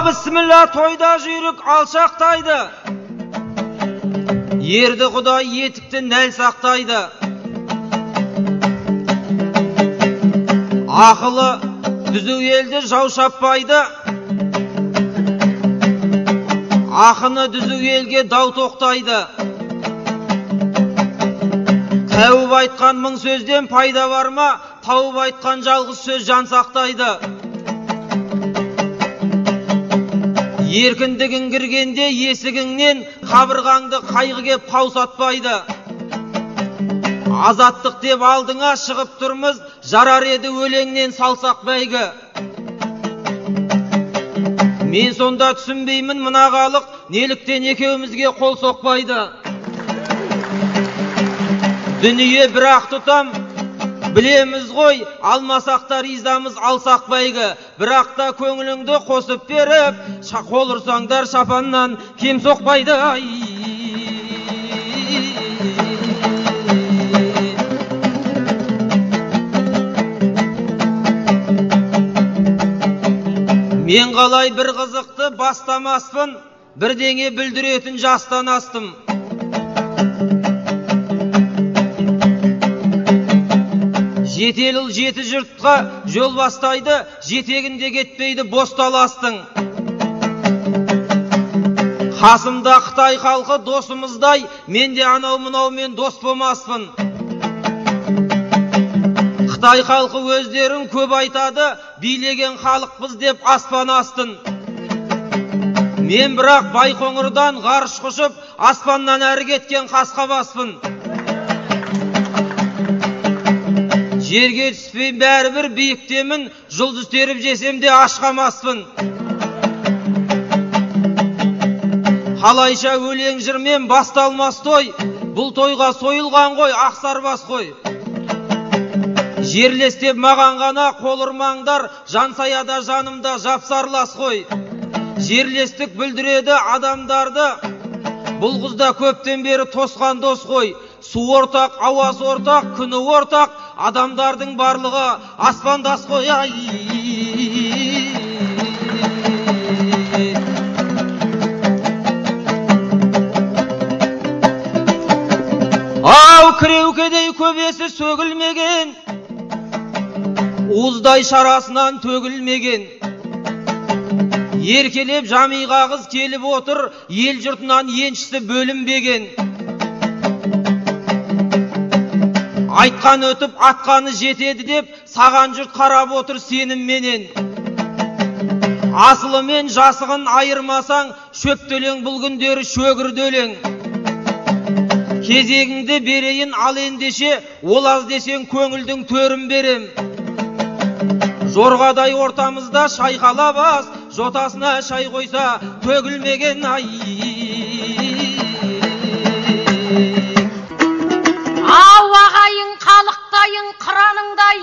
Bismillah, тойда жүйрік алшақтайды. Ерді Құдай етікті нәл сақтайды. Ақылы түзу елді жау шаппайды. Ақыны түзу елге дау тоқтайды. Тәуіп айтқан мың сөзден пайда бар ма? Тауып айтқан жалғыз сөз жан сақтайды. Еркіндігің кіргенде есігіңнен қабырғаңды қайғы кеп қаусатпайды. Азаттық деп алдыңа шығып тұрмыз, жарар еді өлеңнен салсақ бәйгі. Мен сонда түсінбеймін мына халық, неліктен екеумізге қол соқпайды. Дүние бір-ақ тұтам, білеміз ғой, алмасақ та ризамыз, алсақ бәйгі. Бірақ та көңіліңді қосып беріп, қол ұрсаңдар шапаннан кем соқпайды. Мен қалай бір қызықты бастамаспын, бірдеңе бүлдіретін жастан астым. Жетел ұл жеті жұртқа жол бастайды, жетегінде кетпейді бос таластың. Қасымда Қытай халқы досымыздай, мен де анау-мынаумен дос болмаспын. Қытай халқы өздерін көп айтады, билеген халықпыз деп аспан астын. Мен бірақ Байқоңырдан ғарыш құшып, аспаннан әрі кеткен қасқа баспын. Жерге түспей бәрібір биіктемін, жұлдыз теріп жесем де ашқамаспын. Қалайша өлең жырмен басталмас той, бұл тойға сойылған ғой, ақсарбас қой. Жерлестеп маған ғана қол ұрмаңдар, жансаяда жанымда жапсарлас қой. Жерлестік бүлдіреді адамдарды, бұл қызда көптен бері тосқан дос қой. Су ортақ, ауасы ортақ, күні ортақ, адамдардың барлығы аспандас қой. Ау кіреукедей көбесі сөгілмеген, уыздай шарасынан төгілмеген. Еркелеп жамиға қыз келіп отыр, ел жұртынан еншісі бөлінбеген. Айтқан өтіп, атқаны жетеді деп, саған жұрт қарап отыр сенімменен. Асылы мен жасығын айырмасаң, шөптөлең бұл күндері шөгірделең. Кезегіңді берейін ал ендеше, ол аз десең көңілдің төрін берем. Жорғадай ортамызда шайқала бас, жотасына шай қойса төгілмеген ай. Ау ағайын қалықтайын қыраныңдай,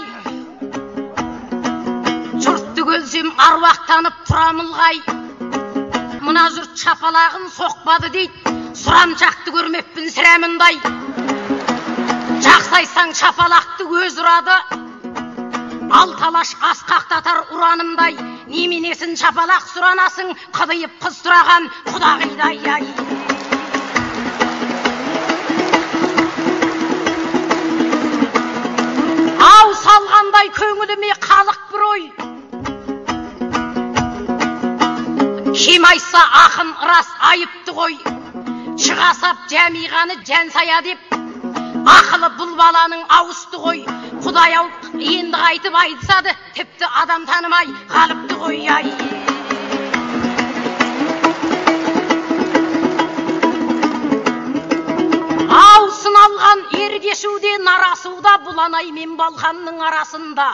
жұртты көлсем аруақтанып тұрамылғай. Мұна жұрт шапалағын соқпады дейді, сұраншақты көрмеппін сірәміндай. Жақсайсаң шапалақты өз ұрады, ал талаш асқақтатар ұранымдай. Неменесін шапалақ сұранасың, қыдайып қыз сұраған құдағидай ай. Ау салғандай көңіліме қалық бір ой. Кем айтса ақын рас айыпты ғой. Шығасап жәмиғаны жәнсая деп, ақылы бұл баланың ауысты ғой. Құдай ау енді қайтып айтсады, тіпті адам танымай қалыпты ғой ай. Ау сыналған ергешуде нарасуда, бұланай мен балқанның арасында.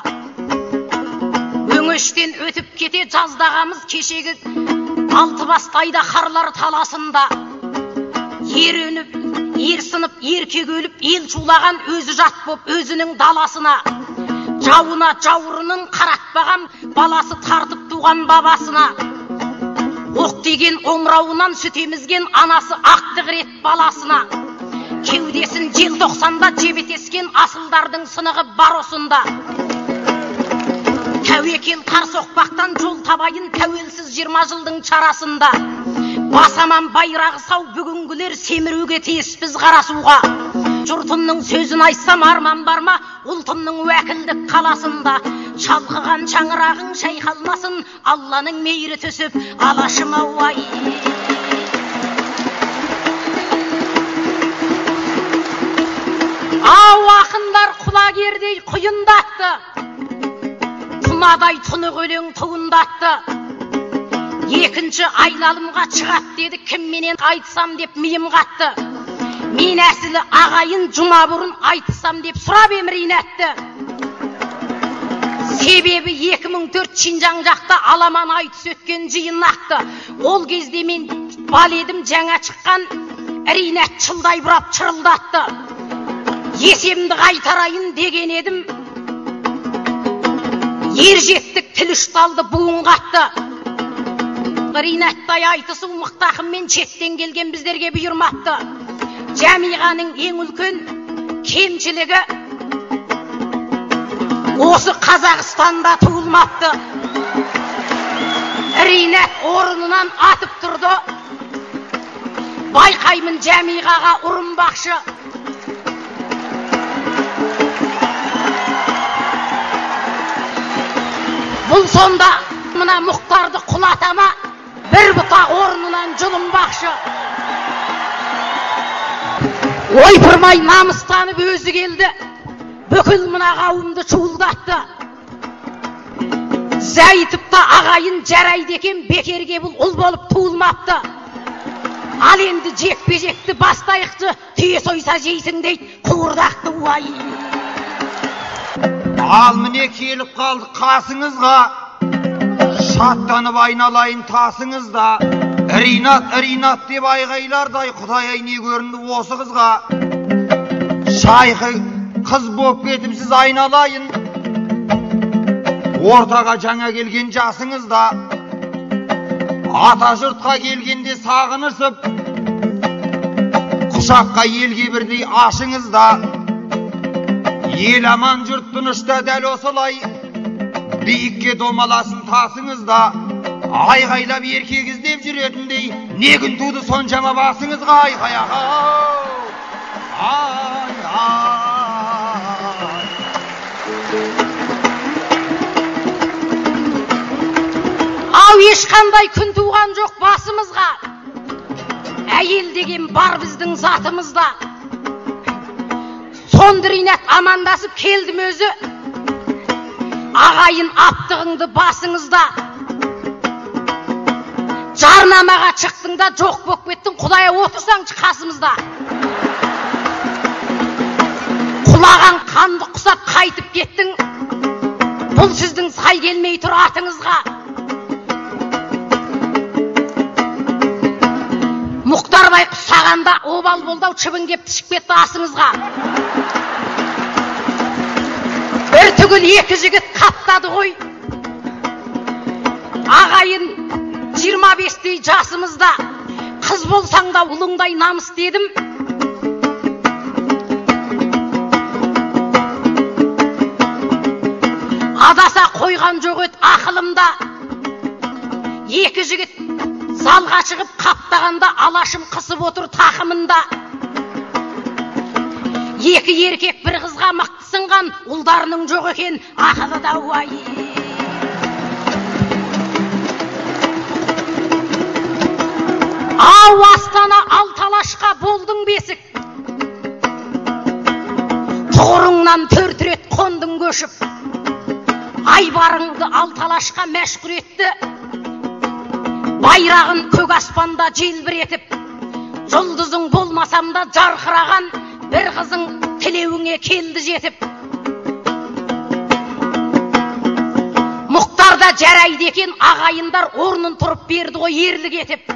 Өңештен өтіп кете жаздағамыз кешегі алты бастайда қарлар таласында. Ерөніп, ерсініп, еркек өліп, ел шулаған өзі жат боп өзінің даласына. Жауына жаурынын қаратпаған, баласы тартып туған бабасына. Оқ деген омырауынан сүт емізген анасы ақтық рет баласына. Кеудесін желтоқсанда жебетескен асылдардың сынығы бар осында. тәуекел қар соқпақтан жол табайын тәуелсіз 20 жылдың чарасында. Басаман байрағы сау бүгінгілер семіруге тиіспіз қарасуға. Жұртымның сөзін айтсам арман бар ма, ұлтымның уәкілдік қаласында. Шалқыған шаңырағың шайқалмасын, Алланың мейірі түсіп, алашыма уай. Ау ақындар құлагердей құйындатты, тұнадай тұнық өлең туындатты. Екінші айналымға шығат деді, кімменен айтсам деп миым қатты. Мен әсілі ағайын жұма бұрын айтсам деп сұрап емірейін әтті. Себебі 2004 Шинжаң жақта аламан айтыс өткен жиын нақты. Ол кезде мен бал едім, жаңа шыққан Ринат чылдай бұрап чырылдатты. Есемді қайтарайын деген едім, ержеттік тіл ұшталды буын қатты. Ринаттай айтысу мықтақыммен шеттен келген біздерге бұйырмапты. Жәмиғаның ең үлкен кемшілігі осы Қазақстанда туылмапты. Ринат орнынан атып тұрды. Байқаймын Жәмиғаға ұрынбақшы. Бұл сонда мына Мұхтарды құлатама, бір бұта орнынан жұлынбақшы. Ойпырмай намыстанып өзі келді, бүкіл мына қауымды шуылдатты. Зәйтіпті ағайын жарайды екен, бекерге бұл ұл болып туылмапты. Ал енді жекпе-жекті бастайықшы, түйе сойса жейсің дейді, қуырдақты уай. Ал міне келіп қалды қасыңызға, шаттанып айналайын тасыңызда. Ринат, Ринат деп айғайлардай, Құдай-ай не көрінді осы қызға. Шайқы қыз боп кетіпсіз айналайын, ортаға жаңа келген жасыңызда. Ата жұртқа келгенде сағынысып, құшаққа елге бірдей ашыңызда. Ел аман жұрт тынышта дәл осылай, биікке домаласын тасыңызда. Айғайлап еркек іздеп жүретіндей, не күн туды соншама басыңызға айғай. Ау ешқандай күн туған жоқ басымызға, әйел деген бар біздің затымызда. Сонды Ринат амандасып келдім өзі, ағайын аптығыңды басыңызда. Жарнамаға шықтың да жоқ боп кеттің, Құдайға отырсаңшы қасымызда. Құлаған қанды құсап қайтып кеттің, бұл сіздің сай келмей тұр атыңызға. Мұхтарбай құсағанда обал болдау шыбын кеп түшіп кетті асыңызға. Бір түгіл екі жігіт қаптады ғой. Ағайын 25-тей жасымызда, қыз болсаң да ұлыңдай намыс дедім. Адаса қойған жоқ ет ақылымда. Екі жігіт залға шығып қаптағанда алашым қысып отыр тақымында. Екі еркек бір қызға мықты сынған, ұлдарының жоқ екен ақылы да уай. Ау астана алталашқа болдың бесік, тұғырыңнан төрт қондың көшіп. Айбарыңды алталашқа мәшғүр етті, байрағын көк аспанда желбіретіп. Жұлдызың болмасамда жарқыраған, бір қызың тілеуіңе келді жетіп. Мұхтарда жарайды екен, ағайындар орнын тұрып берді ғой ерлік етіп.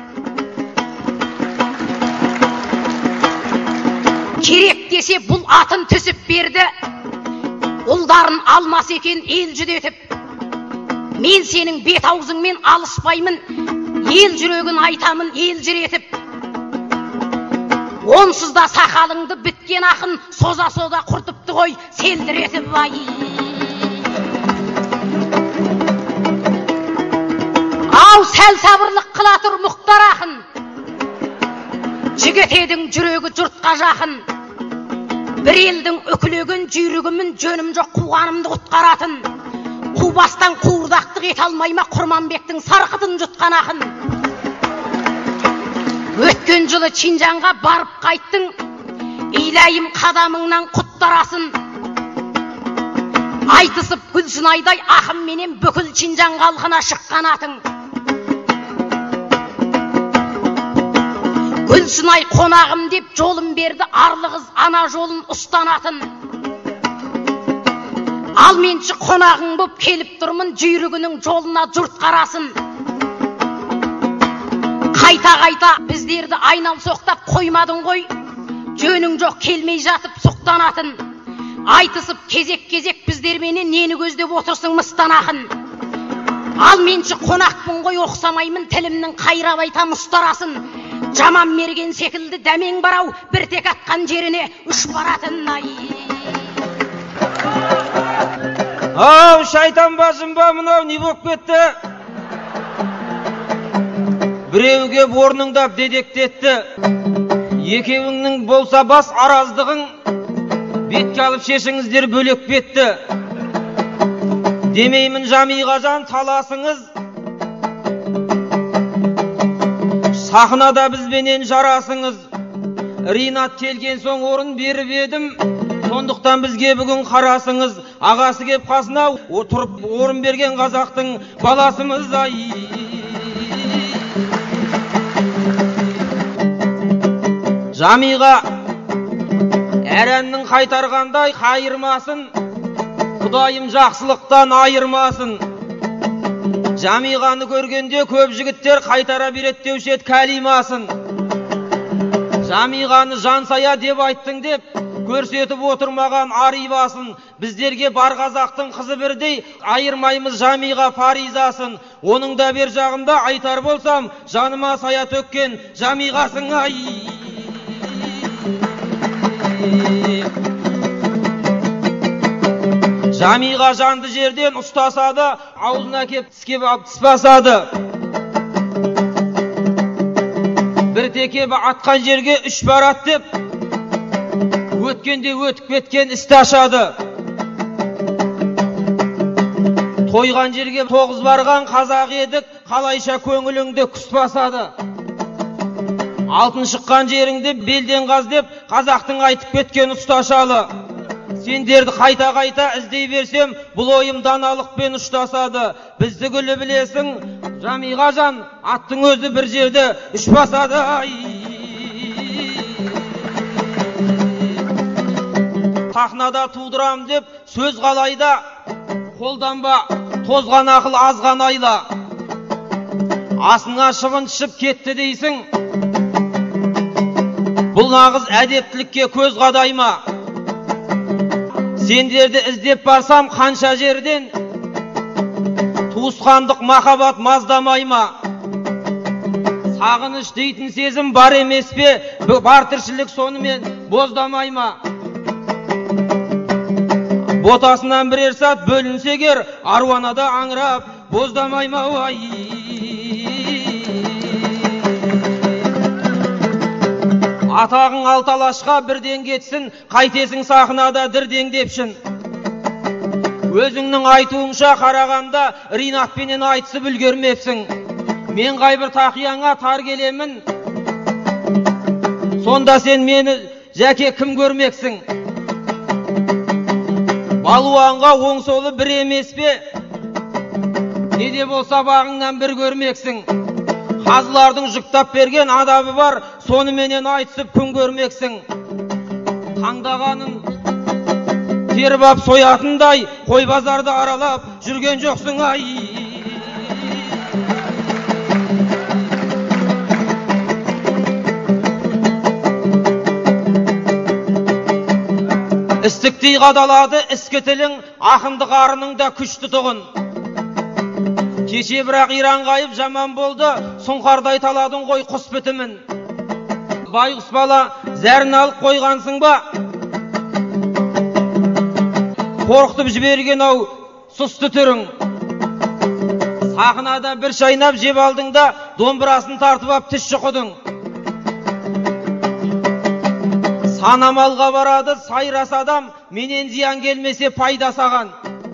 Керек десе бұл атын түсіп берді, ұлдарын алмас екен ел жүдетіп. Мен сенің бет аузыңмен алыспаймын, ел жүрегін айтамын ел жүретіп. Онсыз да сақалыңды біткен ақын соза-соза құртыпты ғой селдіретіп. сәл сабырлық қыла тұр Мұхтар ақын. Жігітедің жүрегі жұртқа жақын. Бір елдің үкілеген жүйрігімін, жөнім жоқ қуғанымды құтқаратын. Қубастан қуырдақтық ете алмайма Құрманбектің сарқытын жұтқан ақын. Өткен жылы Чинжанға барып қайттың, илайым қадамыңнан құттарасын. Айтысып Гүлсінайдай ақын менен бүкіл Чинжан халқына шыққан атың. Гүлсінай қонағым деп жолым берді, арлы қыз ана жолын ұстанатын. Ал менші қонағың боп келіп тұрмын, жүйрігінің жолына жұрт қарасын. Қайта-қайта біздерді айнал соқтап қоймадың ғой, жөнің жоқ келмей жатып соқтанатын. Айтысып кезек-кезек біздерменен нені көздеп отырсың мыстан ақын. Ал менші қонақпын ғой, оқсамаймын, тілімнің қайрап айтам ұстарасын. Жаман мерген секілді дәмең барау, бір тек атқан жеріне үш баратын. Ау, шайтан бажым ба, мынау не боп кетті? Біреуге орныңдап дедектетті. Екеуіңнің болса бас араздығың, бетке алып шешіңіздер бөлек бетті. Демеймін Жамиғажан таласыңыз, сахнада бізбенен жарасыңыз. Ринат келген соң орын беріп едім, сондықтан бізге бүгін қарасыңыз. Ағасы кеп қасына отырып орын берген қазақтың баласымыз. Жамиға әр әннің қайтарғандай қайырмасын, Құдайым жақсылықтан айырмасын. Жамиғаны көргенде көп жігіттер қайтара береді деуші еді кәлимасын. Жамиғаны жансая деп айттың деп көрсетіп отырмаған арибасын. Біздерге бар қазақтың қызы бірдей, айырмаймыз Жамиға фаризасын. Оның да бер жағында айтар болсам, жаныма сая төккен Жамиғасың. Жамиға жанды жерден ұстасады, аузына кеп тіскеп алып тіс басады. Бір текебі атқан жерге үш барат деп, өткенде өтіп кеткен істі ашады. Тойған жерге 9 барған қазақ едік, қалайша көңіліңде күс басады. Алтын шыққан жеріңде белден қаз деп, қазақтың айтып кеткен ұсташалы. Сендерді қайта-қайта іздей берсем, бұл ойым даналықпен ұштасады. Бізді гүлі білесің, Жамиғажан, аттың өзі бір жерде үш басады. Сахнада тудырам деп сөз қалайда, қолданба тозған ақыл азған айла. Асыңа шыбын ішіп кетті дейсің, бұл нағыз әдептілікке көз қадайма. Сендерді іздеп барсам қанша жерден, туысқандық махаббат маздамайма. Сағыныш дейтін сезім бар емес пе, бар тіршілік сонымен боздамайма. Ботасынан бірер сәт бөлінсе кер, аруанада аңырап боздамайма. Атағың алталашқа бірден кетсін, қайтесің сахнада дірден депшін. Өзіңнің айтуыңша қарағанда Ринатпенен айтысып үлгермепсің. Мен қайбір тақияңа тар келемін, сонда сен мені жәке кім көрмексің? Балуанға оң солы бір емес пе, неде болса бағыңнан бір көрмексің. Қазылардың жүктап берген адабы бар, соныменен айтысып күн көрмексің. Таңдағанын теріп ап соятындай, қой базарды аралап жүрген жоқсың. Істіктей қадалады іскі тілің, ақынды қарының да күшті тұғын. Кеше бірақ Иран қайып жаман болды, сұңқардай таладың ғой құс бітімін. Байғұс бала зәрін алып қойғансың ба? Қорқытып жіберген ау сұсты түрің. Ақынада бір шайнап жеп алдың да, домбырасын тартып ап тіс шұқыдың. Санамалға барады сайрас адам, менен зиян келмесе пайда саған.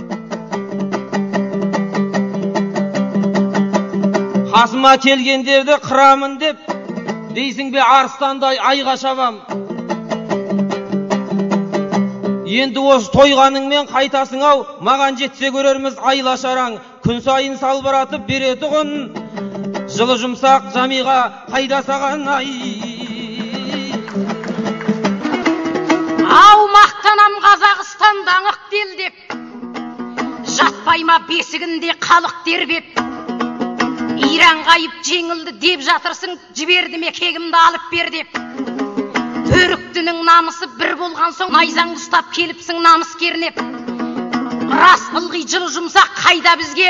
Қасыма келгендерді қырамын деп, дейсің бе арыстандай айға шабам. Енді осы тойғаныңмен қайтасың ау, маған жетсе көрерміз айла шараң. Күн сайын салбыратып беретұғын, жылы жұмсақ жамиға қайда саған ай. Ау мақтанам Қазақстанда аңық дел деп, жатпайма бесігінде халық дербеп. Иран қайып жеңілді деп жатырсың, жіберді ме кегімді алып бер деп. Бөріктінің намысы бір болған соң, найзаңды ұстап келіпсің намыс кернеп. Рас ылғи жылы жұмсақ қайда бізге,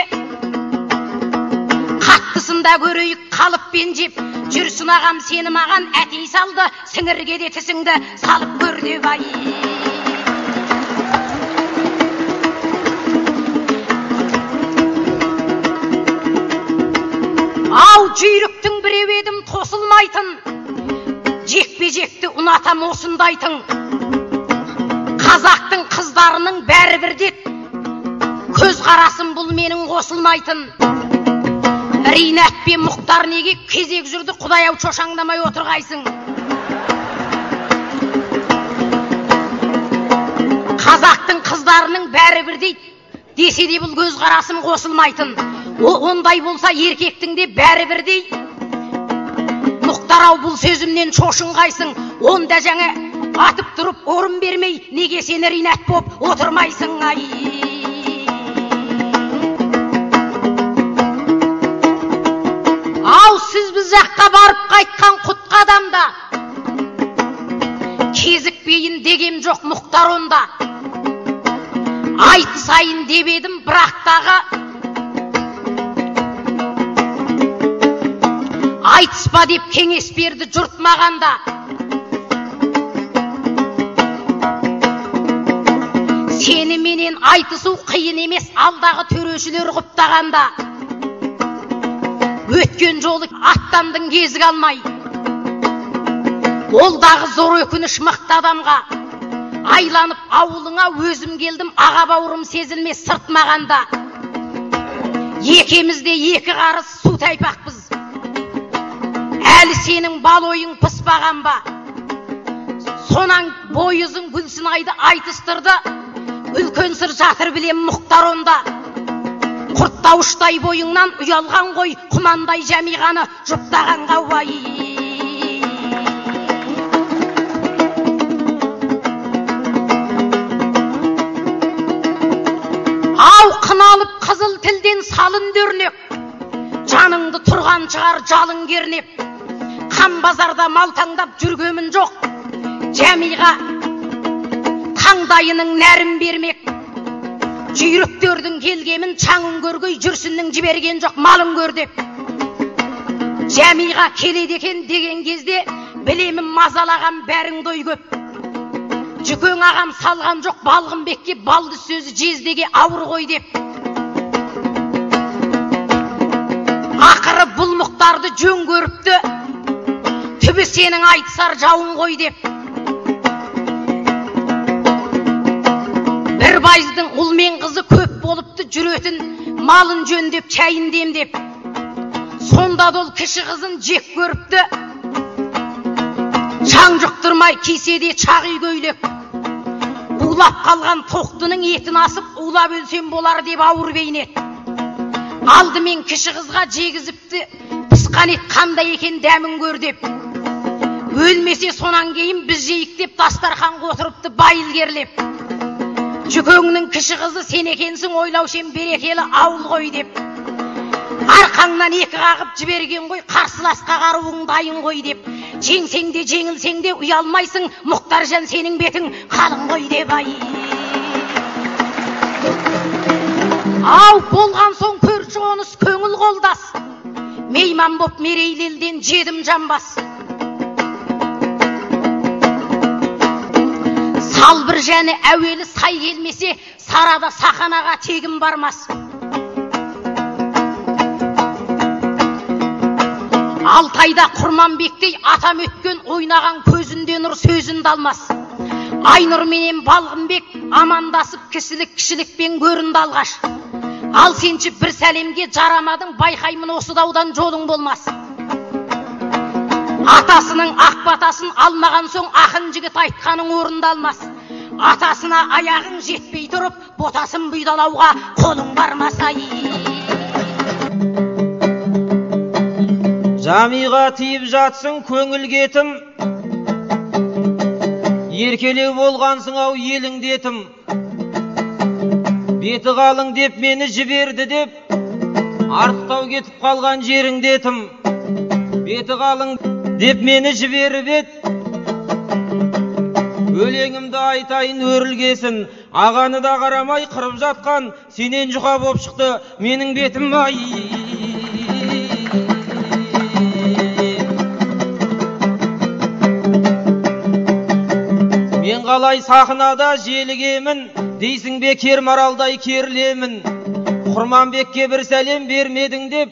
қаттысында көрейік қалып бен жеп. Жүрсін ағам сені маған әтей салды, сіңірге де тісіңді салып көр деп ай. Ау жүйріктің біреу едім тосылмайтын, жекпе-жекті ұнатам осындайтын. Қазақтың қыздарының бәрі бірдет, көз қарасын бұл менің қосылмайтын. Ринат пен Мұхтар неге кезек жүрді, Құдай ау шошаңдамай отырғайсың. Қазақтың қыздарының бәрі бірдейт, десе де бұл көз қарасым қосылмайтын. Ондай болса еркектің де бәрі бірдей. Мұхтар ау бұл сөзімнен шошынғайсың, онда жаңа атып тұрып орын бермей, неге сені Ринат боп отырмайсың ай. Ау сіз біз жаққа барып қайтқан құтқа адамда, кезікпейін дегем жоқ Мұхтар онда. Айтысайын деп едім бірақтағы, айтыспа деп кеңес берді жұрт мағанда. Сені менен айтысу қиын емес, алдағы төрешілер құптағанда. Өткен жолы аттандың кезік алмай, олдағы зор өкініш мықты адамға. Айланып ауылыңа өзім келдім, аға бауырым сезілмес сырт мағанда. Екемізде екі қарыс су тайпақпыз, әлі сенің бал ойың пыспаған ба. Сонан бойызың гүлсін айды айтыстырды, үлкен сыр жатыр білем Мұхтар онда. Құрттауыштай бойыңнан ұялған ғой, құмандай жамиғаны жұптаған қауай. Ау қыналып қызыл тілден салын дөрнек, жаныңды тұрған шығар жалын кернеп. Қан базарда малтаңдап жүргемін жоқ, жамиға таңдайының нәрін бермек. Жүйріктердің келгемін чаңын көргөй, жүрсіннің жіберген жоқ малын көр деп. Жамиға келеді екен деген кезде, білемін мазалаған бәрің дой көп. Жүкең ағам салған жоқ Балғынбекке, балды сөзі жездеге ауыр ғой деп. Ақыры бұл Мұхтарды жөн көріпті, түбі сенің айтысар жауын ғой деп. Бір байыздың ұл мен қызы көп болыпты, жүретін малын жөндеп чайын демдеп. Сонда дол кіші қызын жек көріпті, шаң жұқтырмай киседе чақ үй көйлек. Улап қалған тоқтының етін асып, улап өлсем болар деп ауыр бейнет. Алдымен кіші қызға жегізіпті, пысқан ет қандай екен дәмін көр деп. Өлмесе сонан кейін біз жейік деп дастархан отырыпты байыл керлеп. Жүкеңнің кіші қызы сен екенсің, ойлаушен берекелі ауыл ғой деп. Арқаңнан екі қағып жіберген ғой, қарсыласқа қаруың дайын ғой деп. Жеңсең де жеңілсең де ұялмайсың, Мұхтаржан сенің бетің қалың ғой деп ай. Ау болған соң көрші қоныс көңіл қолдас, мейман боп мерейлелден жедім жамбас. Салбыр және әуелі сай келмесе, сарада сақанаға тегім бармас. Алтайда Құрманбектей атам өткен ойнаған көзінде нұр сөзінде алмас. Айнұр менен Балғынбек амандасып кішілікпен көрінді алғаш. Ал сенші бір сәлемге жарамадың, байқаймын осы даудан жолың болмас. Атасының ақ батасын алмаған соң ақын жігіт айтқаның орында алмас. Атасына аяғың жетпей тұрып, ботасын бұйдалауға қолың бармас. Жамиға тиіп жатсың көңіл кетім, еркелеу болғансың ау еліңдетім. Беті қалың деп мені жіберді деп, артықтау кетіп қалған жеріңдетім. Беті қалың деп мені жіберіп ет, өлеңімді айтайын өрілгесін. Ағаны да қарамай қырып жатқан сенен жұқа боп шықты менің бетім. Мен қалай сахнада желігемін, дейсің бе кермаралдай керілемін. Құрманбекке бір сәлем бермедің деп,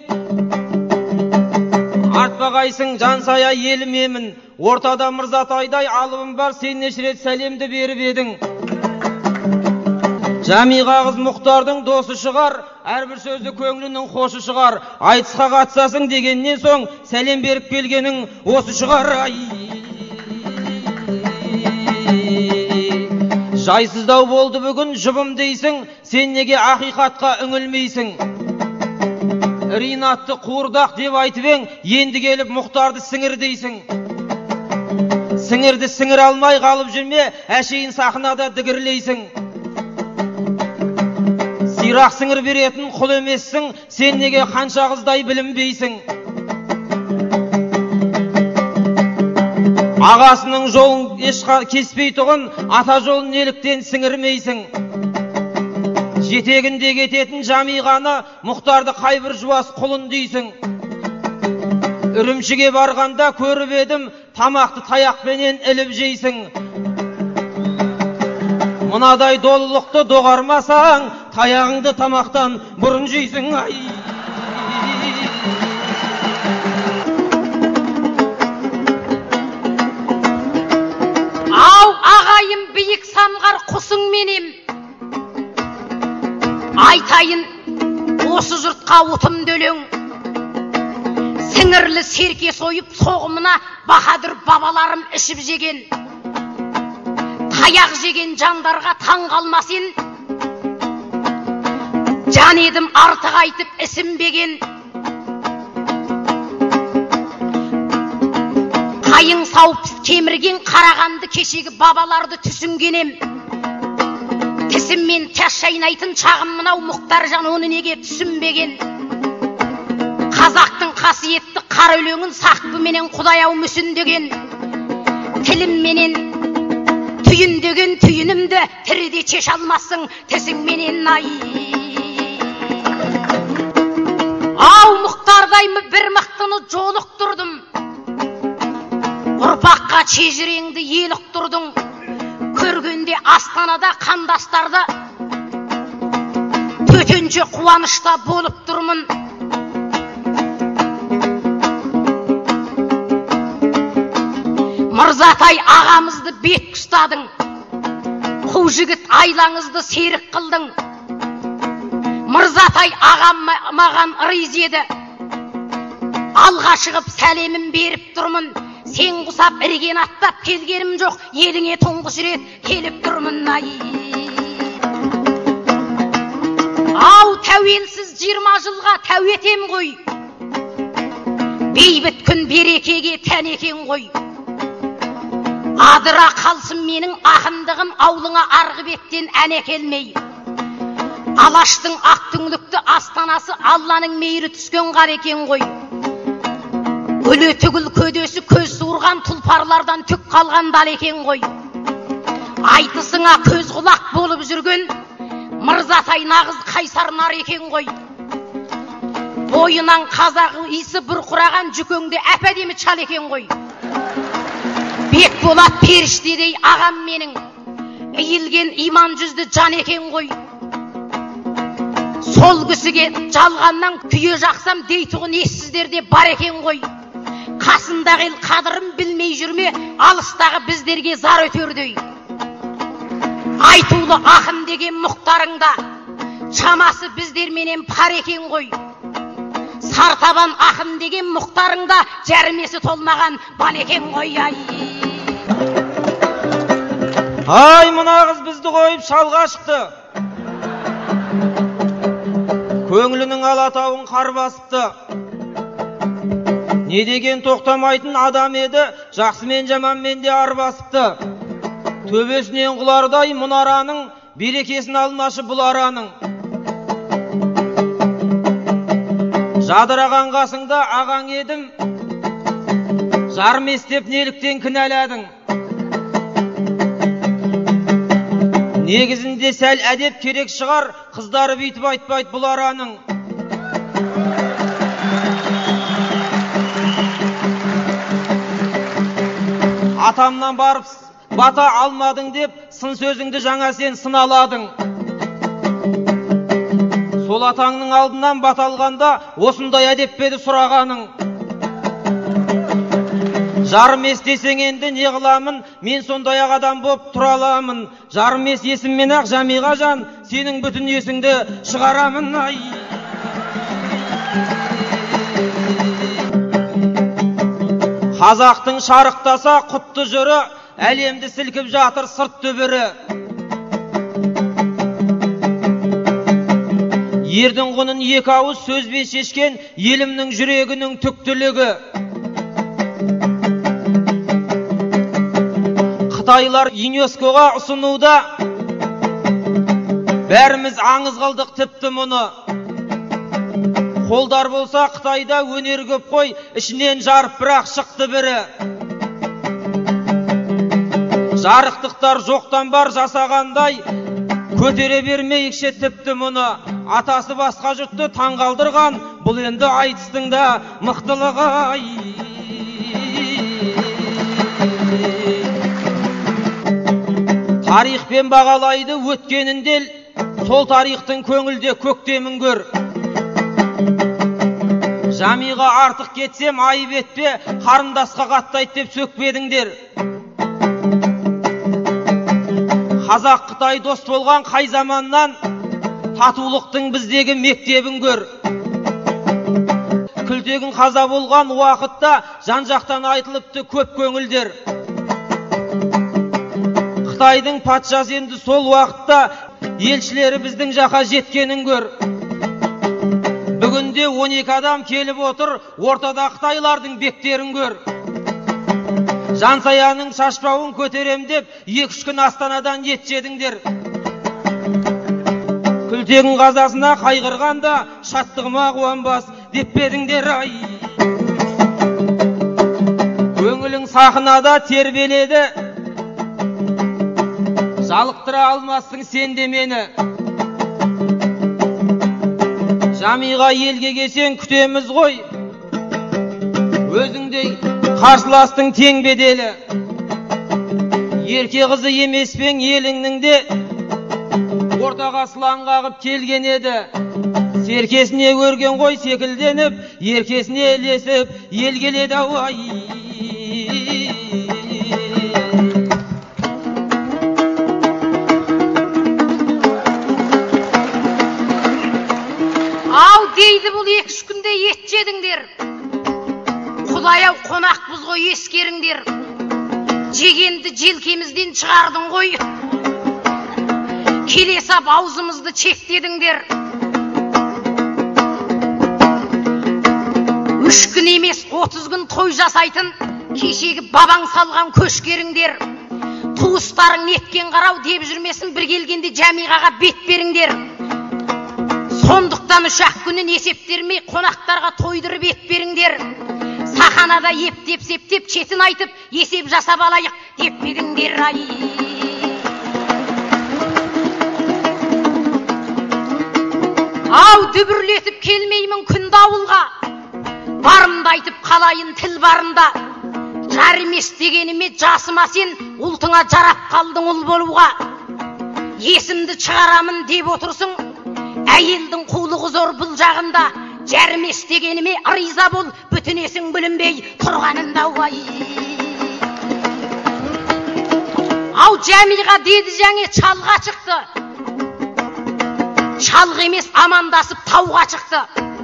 артпағайсың жансая елімемін. Ортада Мырзатайдай алыбым бар, сен неше рет сәлемді беріп едің. Жамиға қыз Мұхтардың досы шығар, әрбір сөзді көңлінің хошы шығар. Айтысқа қатысасың дегеннен соң сәлем беріп келгенің осы шығар. Жайсыздау болды бүгін жұбым дейсің, сен неге ақиқатқа үңілмейсің? Ринатты қуырдақ деп айтып ең, енді келіп Мұхтарды сіңір дейсің. Сіңірді сіңір алмай қалып жүрме, әшейін сахнада дігірлейсің. Сирақ сіңір беретін құл емессің, сен неге қанша қыздай білінбейсің? Ағасының жолын кеспей тұғын, ата жолын неліктен сіңірмейсің? Жетегінде кететін Жамиғаны, Мұхтарды қайбір жуас құлын дейсің. Үрімшіге барғанда көріп едім, тамақты таяқпенен іліп жейсің. Мұнадай долылықты доғармасаң, таяғыңды тамақтан бұрын жейсің. Ау, ағайым биік самғар құсың менем. Айтайын, осы жұртқа отымды өлең. Сіңірлі серке сойып соғымына баһадүр бабаларым ішіп жеген. Таяқ жеген жандарға таң қалмасын. Жан едім артық айтып ісінбеген. Қайың сауып кемірген қарағанды кешегі бабаларды түсінгенем. Тісіммен тас шайнайтын шағым мынау Мұхтаржан, оны неге түсінбеген? Қазақтың қасиетті қара өлеңін сақпыменен Құдай-ау мүсіндеген. Тілімменен түйіндеген түйінімді тіріде шеше алмассың тісіңменен. Ау, Мұхтардаймы бір мықтыны жолықтырдым. Ұрпаққа шежіреңді еліктірдің. Көргенде астанада қандастарды төтенше қуанышта болып тұрмын. Мырзатай ағамызды бет ұстадың. Қу жігіт айлаңызды серік қылдың. Мырзатай ағам маған ырыз еді. Алға шығып сәлемін беріп тұрмын. Сен құсап ірген аттап келгенім жоқ, еліңе тұңғыш рет келіп тұрмын. Ау, тәуелсіз 20 жылға тәуетем ғой. Бейбіт күн берекеге тән екен ғой. Адыра қалсын менің ақындығым, аулыңа арғы беттен әне келмей. Алаштың ақ түңлікті астанасы Алланың мейірі түскен қар екен ғой. Өлі түгіл көдесі көз суырған тұлпарлардан түк қалған дал екен ғой. Айтысыңа көз құлақ болып жүрген Мырзатай нағыз қайсар нар екен ғой. Бойынан қазағы исі бұрқыраған жүкеңде әп-әдемі шал екен ғой. Бекболат періштедей ағам менің, иілген иман жүзді жан екен ғой. Сол кісіге жалғаннан күйе жақсам дейтұғын ессіздерде бар екен ғой. қасындағы ел қадырын білмей жүрме, алыстағы біздерге зар өтердей. Айтулы ақын деген мұқтарыңда, шамасы біздерменен пар екен ғой. Сартабан ақын деген мұқтарыңда, жәрмесі толмаған бал екен ғой. Ай, мына қыз бізді қойып шалға шықты. Көңілінің алатауын қар басыпты. Не деген тоқтамайтын адам еді, жақсымен жаманмен де арбасыпты. Төбесінен құлардай мұнараның, берекесін алмашы бұл араның. Жадыраған қасыңда ағаң едім, жарым естеп неліктен кінәладың. Негізінде сәл әдеп керек шығар, қыздары бүйтіп айтпайды бұл араның. Атамнан барып бата алмадың деп, сын сөзіңді жаңа сен сыналадың. Сол атаңның алдынан бата алғанда, осындай әдеп пе еді сұрағаның. Жарым ес десең енді не қыламын, мен сондай адам боп тұра аламын. Жарым ес есіммен ақ Жамиға жан, сенің бүтін есіңді шығарамын. Ай! Қазақтың шарықтаса құтты жыры, әлемді сілкіп жатыр сырт түбірі. Ердің құнын екі ауыз сөзбен шешкен елімнің жүрегінің түктілігі. Қытайлар ЮНЕСКО-ға ұсынуда, бәріміз аңыз қылдық тіпті мұны. Қолдар болса Қытайда өнер көп қой, ішінен жарып бірақ шықты бірі. Жарықтықтар жоқтан бар жасағандай, көтере бермейікше тіпті мұны. Атасы басқа жұртты таңғалдырған, бұл енді айтыстың да мықтылығы. Тарихпен бағалайды өткеніндел, сол тарихтың көңілде көктемін көр. Жамиға артық кетсем айып етпе, қарындасқа қаттайды деп сөкпедіңдер. Қазақ Қытай дос болған қай заманнан, татулықтың біздегі мектебін көр. Күлтегін қаза болған уақытта, жан-жақтан айтылыпты көп көңілдер. Қытайдың патшасы енді сол уақытта, елшілері біздің жаққа жеткенін көр. Бүгінде 12 адам келіп отыр, ортада Қытайлардың бектерін көр. Жансаяның шашпауын көтерем деп, 2-3 күн Астанадан ет жедіңдер. Күлтегін қазасына қайғырғанда, шаттығыма қуанбас деп бедіңдер. Көңілің сахнада тербеледі, жалықтыра алмассың сен де мені. Жамиға елге келсең күтеміз ғой, өзіңдей қарсыластың тең беделі. Ерке қызы емеспен еліңнің де, ортаға сылаң қағып келген еді. Серкесіне өрген ғой секілденіп, еркесіне ілесіп ел келеді. Ау дейді бұл 2-3 күнде ет жедіңдер. Құдай-ау қонақпыз ғой ескеріңдер. Жегенді желкемізден шығардың ғой. Келесап аузымызды чектедіңдер. 3 күн емес 30 күн той жасайтын кешегі бабаң салған көшкеріңдер. Туыстарың неткен қарау деп жүрмесін, бір келгенде Жамиғаға бет беріңдер. Сондықтан 3 күнін есептермей қонақтарға тойдырып ет беріңдер. Саханада ептеп-септеп четін айтып, есеп жасап алайық деп бедіңдер. Ау дүбірлетіп келмеймін күн дауылға, барымды айтып қалайын тіл барында. Жар емес дегеніме жасыма сен, ұлтыңа жарап қалдың ұл болуға. Есімді шығарамын деп отырсың, әйелдің қулығы зор бұл жағында. Жәрмеш дегеніме риза бол, бүтінесің бүлінбей тұрғанында уай. Ау Жәмилға деді жаңе шалға шықты. Шалғы емес амандасып тауға шықты.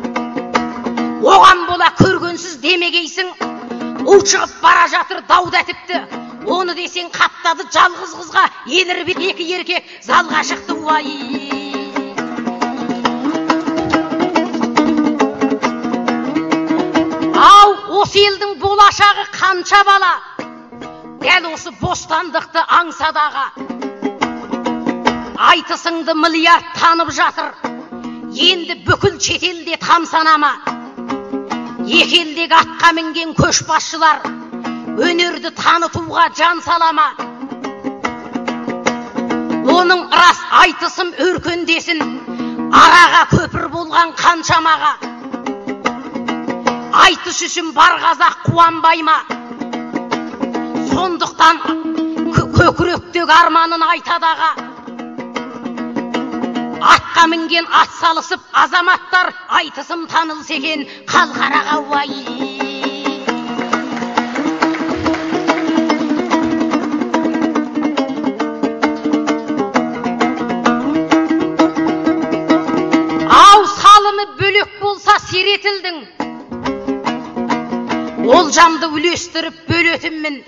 Оған бола көргенсіз демегейсің, у шығып бара жатыр дауда тіпті. Оны десең қаптады жалғыз қызға, еліріп екі еркек залға шықты уай. Ау, осы елдің болашағы қанша бала, дәл осы бостандықты аңсадаға. Айтысыңды миллиард танып жатыр, енді бүкіл шетелде тамсанама. Екі елдегі атқа мінген көшбасшылар өнерді танытуға жан салама. Оның рас айтысым өркендесін, араға көпір болған қаншамаға. Айтыс үшін бар қазақ қуанбай ма? Сондықтан көкіректегі арманын айтадаға. Атқа мінген ат салысып азаматтар айтысым танылса екен қалқараға уай. Ау салымы бөлек болса серетілдің, олжамды үлестіріп бөлетіммін.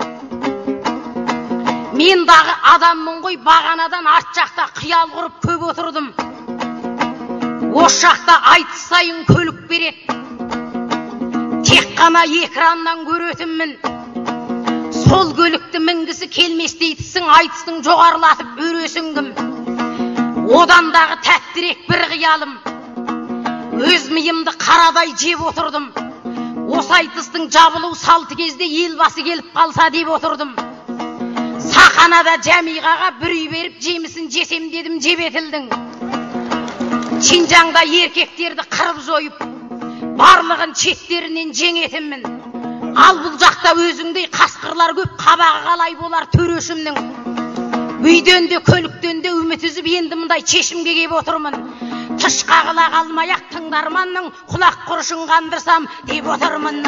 Мен дағы адаммын ғой, бағанадан арт жақта қиял құрып көп отырдым. Осы жақта айтысайын көлік берет, тек қана экраннан көретіммін. Сол көлікті мінгісі келмес дейтісің, айтыстың жоғарылатып өресіңгім. Одан дағы тәттірек бір қиялым, өз миымды қарадай жеп отырдым. Осы айтыстың жабылу салты кезде елбасы келіп қалса деп отырдым. Сақанада Жәмиғаға бір үй беріп жемісін жесем дедім, жебетілдің. Шинжаңда еркектерді қырып жойып, барлығын шеттерінен жеңетіммін. Ал бұл жақта өзіңдей қасқырлар көп, қабағы қалай болар төрешімнің. Үйден де көліктен де үміт үзіп енді мұндай шешімге кеп отырмын. Тыш қағыла қалмай-ақ тыңдарманның құлақ құрышын қандырсам деп отырмын.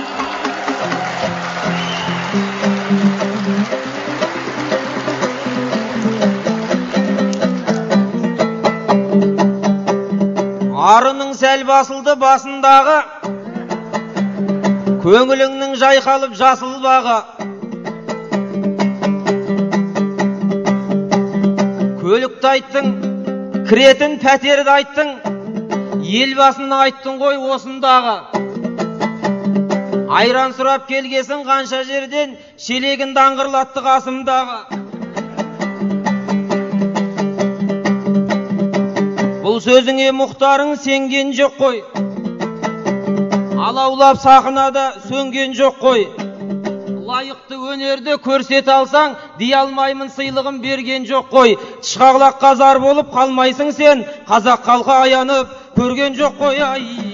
Арының сәл басылды басындағы, көңіліңнің жайқалып жасыл бағы. Көлікті айттың, кіретін пәтерді айттың, елбасын айттың ғой осындағы. Айран сұрап келгесін қанша жерден, шелегін даңғырлатты қасымдағы. Бұл сөзіңе мұхтарың сенген жоқ қой, алаулап сахнада сөнген жоқ қой. Лайықты өнерді көрсет алсаң, дей алмаймын сыйлығын берген жоқ қой. Тышқағлаққа зар болып қалмайсың сен, қазақ халқы аянып көрген жоқ қой.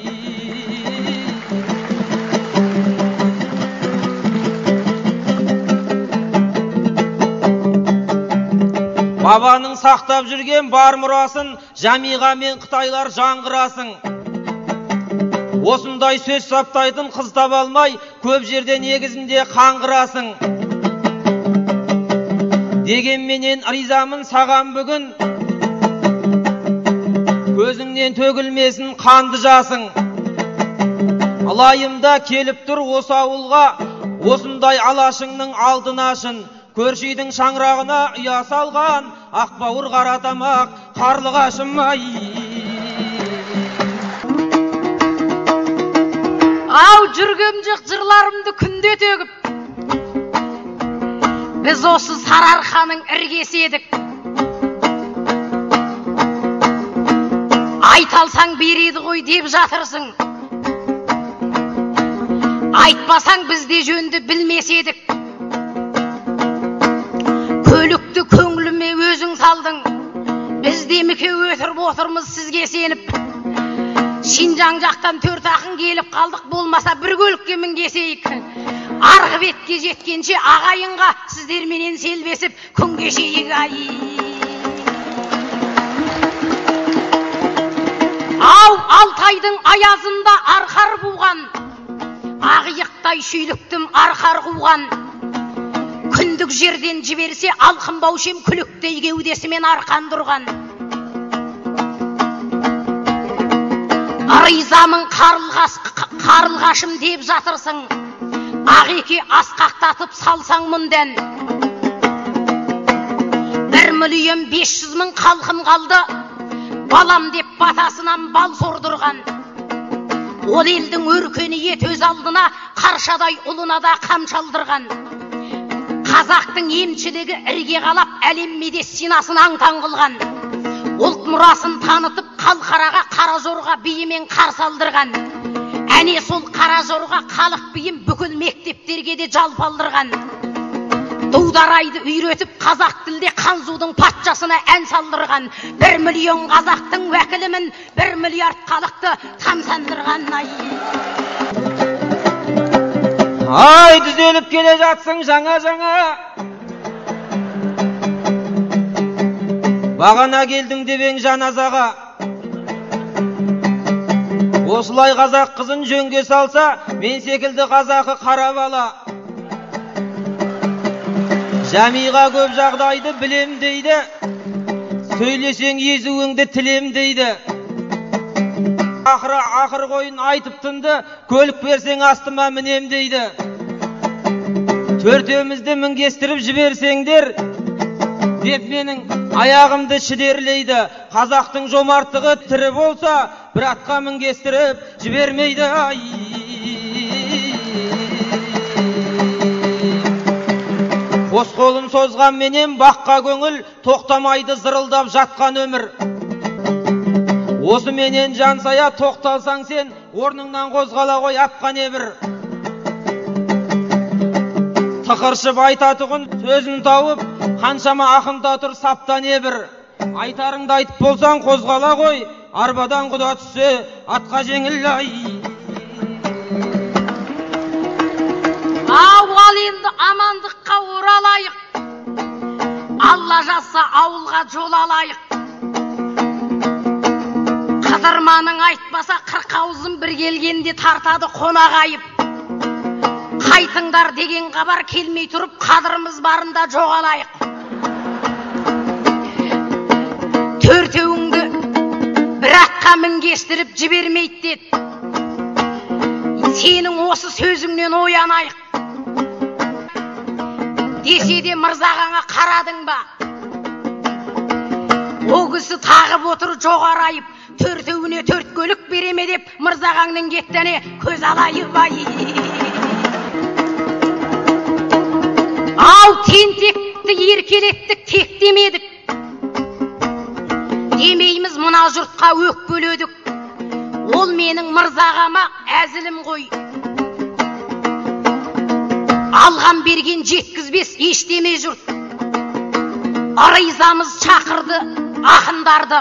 Бабаның сақтап жүрген бар мұрасын, Жәмиға мен Қытайлар жаңғырасын. Осындай сөз саптайтын қыз таба алмай, көп жерде негізінде қаңғырасың. Дегенменен ризамын саған бүгін, көзіңнен төгілмесін қанды жасың. Алайымда келіп тұр осы ауылға, осындай алашыңның алдын ашын. Көршейдің шаңырағына ұя салған, ақбауыр қаратамақ қарлығашым ай. Ау жүргем жоқ жырларымды күнде төгіп, біз осы Сарыарқаның іргесі едік. Айталсаң береді ғой деп жатырсың, айтпасаң бізде жөнді білмес едік. Көлікті көңіліме өзің салдың, бізде міке өтіріп отырмыз сізге сеніп. Шинжаң жақтан 4 ақын келіп қалдық, болмаса бір көлікке мінгесейік. Арғы бетке жеткенше ағайынға сіздерменен селбесіп күн кешейік ай. Ау Алтайды жаздың аязында арқар буған, ағиықтай шүйліктім арқар қуған. Күндік жерден жіберсе алқынбаушем күліктей кеудесімен арқан тұрған. Ризамын қарылғашым деп жатырсың, ағеке асқақтатып салсаң мұнден. 1.500.000 қалқын қалды, балам деп батасынан бал сордырған. Ол елдің өркениет өз алдына қаршадай ұлына да қамшалдырған. Қазақтың емшілігі ірге қалап, әлем медицинасын аңтаң қылған. Ұлт мұрасын танытып, қалқараға қара жорға биімен қарсы алдырған. Әне сол қара жорға халық биім бүкіл мектептерге де жалпалдырған. Дударайды үйретіп, қазақ тілде қанзудың патшасына ән салдырған. 1 миллион қазақтың уәкілімін, 1 миллиард халықты тамсандырған. Ай, дүзеліп келе жатсың жаңа-жаңа. Бағана келдің дебең жаназаға. Осылай қазақ қызын жөнге салса, мен секілді қазақы қара бала. Жамиға көп жағдайды білем дейді, сөйлесең езуіңді тілем дейді. Ақыр қойын айтып тынды, көлік берсең астыма мінем дейді. Төртеумізді мінгестіріп жіберсеңдер, деп менің аяғымды шідерлейді. Қазақтың жомарттығы тірі болса, бір атқа мінгестіріп жібермейді. Қос қолын созған менен баққа көңіл, тоқтамайды зырылдап жатқан өмір. Осы менен жансая тоқталсаң сен, орныңнан қозғала қой атқа небір. Тықыршып айтатұғын сөзін тауып, қаншама ақында тұр сапта небір. Айтарыңды айтып болсаң қозғала қой, арбадан құда түссе атқа жеңіл. Ауыл енді амандыққа оралайық, Алла жазса ауылға жол алайық. Қыдырманың айтпаса 40 аузын бір келгенде тартады қонағайып. Қайтыңдар деген хабар келмей тұрып, қадырымыз барында жоғалайық. Төртеуіңді бір атқа мінгестіріп жібермейді деді. Сенің осы сөзіңнен оянайық. Десе де мырзағаңа қарадың ба? О кісі тағып отыр жоғарайып. Төртеуіне 4 көлік береме деп, мырзағаңның кеттіне көз алайып. Ау тентекті еркелеттік, тек демедік. Демейміз мына жұртқа өкпеледік. Ол менің мырзағама әзілім ғой. Алған берген жеткізбес ештеме жұрт. Арайзамыз шақырды ақындарды.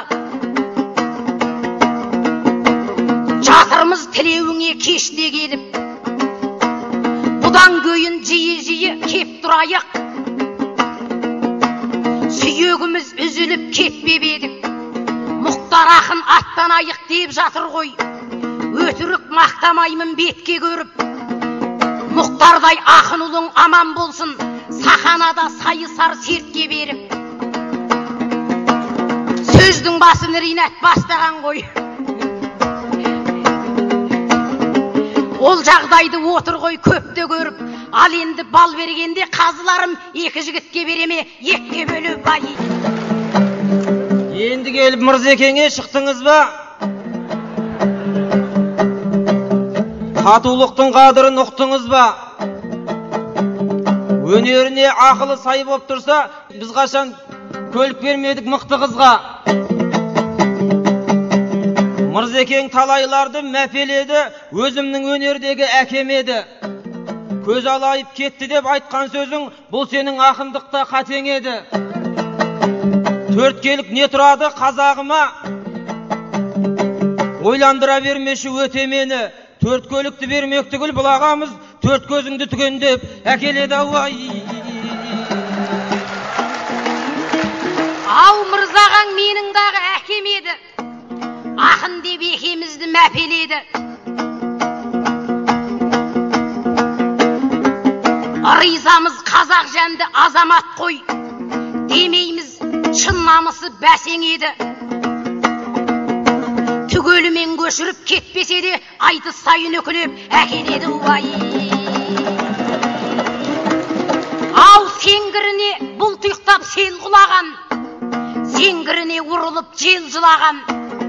Жатырмыз тілеуіңе кеште келіп. Бұдан көйін жиі кеп тұрайық. Сүйегіміз үзіліп кетпеп едік. Мұхтар ақын аттанайық деп жатыр ғой. Өтірік мақтамаймын бетке көріп. Мұхтардай ақын ұлың аман болсын, саханада сайысар сертке беріп. Сөздің басын ринат бастаған ғой. Ол жағдайды отыр ғой көпте көріп. Ал енді бал бергенде қазыларым 2 жігітке береме, 2-ке бөліп бай. Енді келіп Мырзекеңе шықтыңыз ба? Татулықтың қадырын ұқтыңыз ба? Өнеріне ақылы сай боп тұрса, біз қашан көлік бермедік мықты қызға. Мырзекең талайларды мәпеледі, өзімнің өнердегі әкемеді. Көз алайып кетті деп айтқан сөзің, бұл сенің ақындықта қатең еді. 4 келік не тұрады қазағыма? Ойландыра бермеші өте мені. 4 көлікті бермек түгіл бұл ағамыз, 4 көзіңді түгендеп әкеледі ауай. Ау мырзағаң менің дағы әкем еді. ақын деп екемізді мәпеледі. Ризамыз қазақ жәнді азамат қой, демейміз шын намысы бәсең еді. Түгелімен көшіріп кетпесе де айтыс сайын өкілеп әкеледі уай. Ау сеңгіріне бұл тұйықтап сел құлаған, сеңгіріне ұрылып жел жылаған.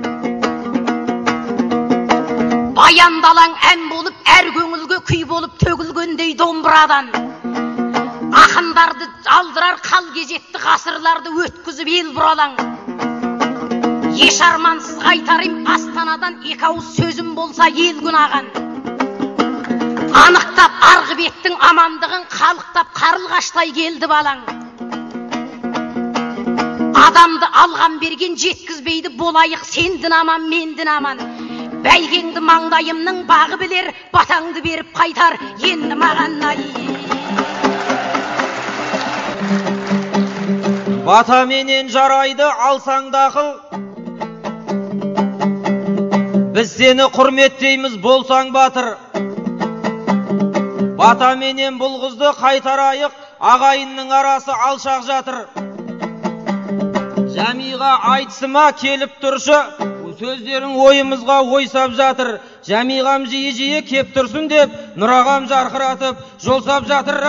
Баяндалаң ән болып, әр көңілге күй болып төгілгендей домбырадан. Ақындарды алдырар қал кезекті ғасырларды өткізіп ел бұралаң. Еш армансыз қайтарым астанадан екі ауыз сөзім болса ел күнаған. Анықтап арғы беттің амандығын қалықтап қарылғаштай келді балаң. Адамды алған берген жеткізбейді болайық сендін аман мендін аман. Бәйгеңді маңдайымның бағы білер, батаңды беріп қайтар енді маған ай. Батаменен жарайды алсаң дақыл, біз сені құрметтейміз болсаң батыр. Батаменен бұл қызды қайтарайық, ағайынның арасы алшақ жатыр. Жәмиға айтысыма келіп тұршы, сөздерің ойымызға ойсап жатыр. Жәмиғам жиі-жиі кеп тұрсын деп, Нұрағам жарқыратып жолсап жатыр.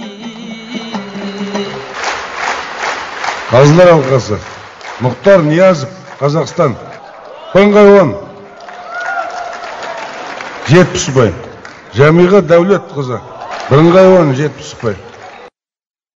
Қазылар алқасы. Мұхтар Ниязов, Қазақстан. Бірыңғай 10. 70 ұпай. Жәмиға Дәулет қызы. Бірыңғай 10, 70 ұпай.